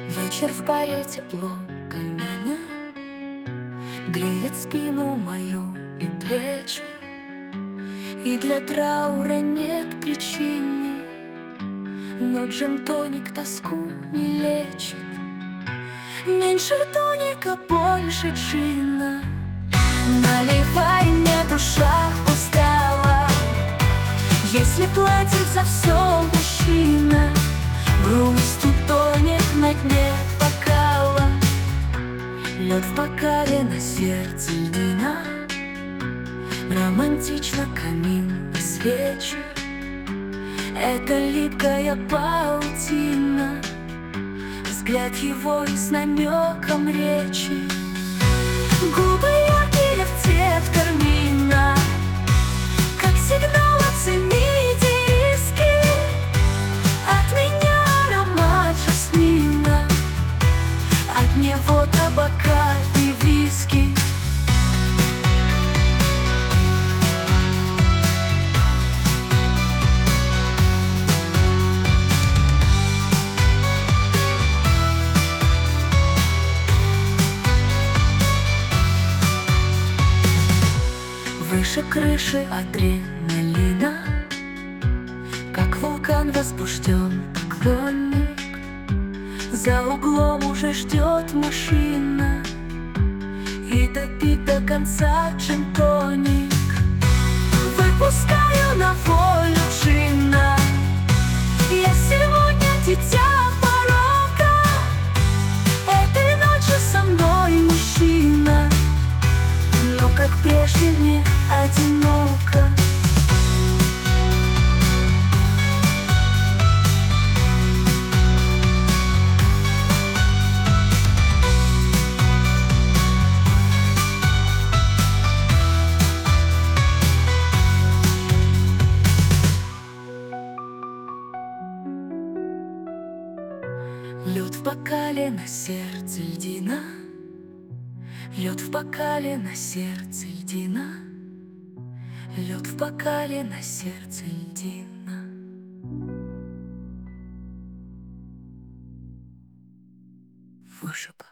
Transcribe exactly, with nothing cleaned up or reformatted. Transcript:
Вечер в баре тепло камина греет спину мою и плечи, и для траура нет причины, но джин-тоник тоску не лечит. Меньше тоника, больше джина. Наливай, мне душа устала. Если платит за все мужчина, грусть утонет на дне бокала. Лед в бокале, на сердце льдина. Романтично камин и свечи. Это липкая паутина, взгляд его и с намеком речи. Губы яркие в цвет кармина, как сигнал оцените риски. От меня аромат жасмина, от него табака и виски. Выше крыши адреналина, как вулкан возбужден поклонник. За углом уже ждет машина, и допит до конца джин-тоник. Выпускаю на волю джина. Я сегодня дитя порока. Этой ночью со мной мужчина, но как прежде мне одиноко. Лед в бокале, на сердце льдина. Лед в бокале, на сердце льдина. Лед в бокале, на сердце льдина. Выше